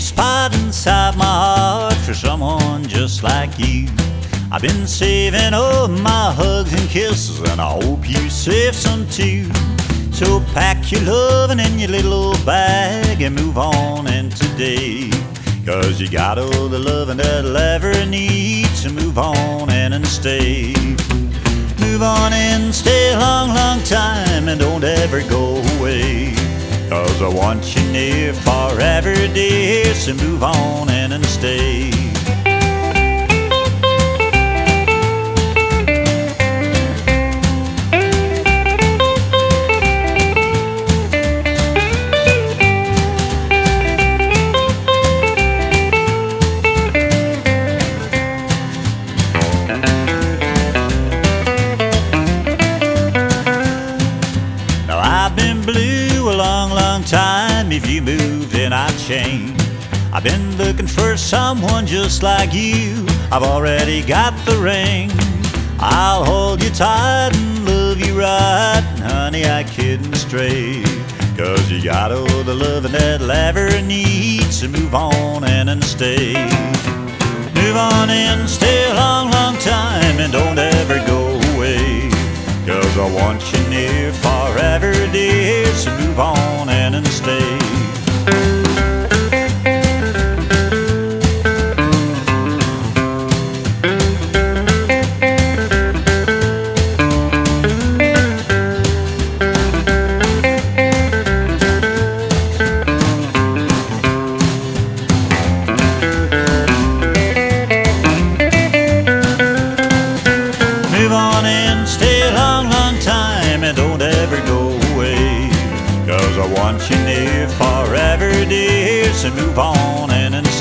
spot inside my heart for someone just like you. I've been saving up my hugs and kisses, and I hope you save some too. So pack your lovin' in your little old bag and move on in today, 'cause you got all the lovin' that I'll ever need. So move on in and stay. Move on and stay a long, long time, and don't ever go away, 'cause I want you near forever, dear. So move on in and stay. I've been blue a long, long time. If you moved, then I'd change. I've been looking for someone just like you. I've already got the ring. I'll hold you tight and love you right, and honey, I couldn't stray, 'cause you got all the loving that I'll ever need. So move on in and stay. Move on and stay a long, long time, and don't ever go away, 'cause I want you near forever, dear. So move on in and stay. Move on and stay a long, long time, and don't ever go away, 'cause I want you near forever, dear. So move on in and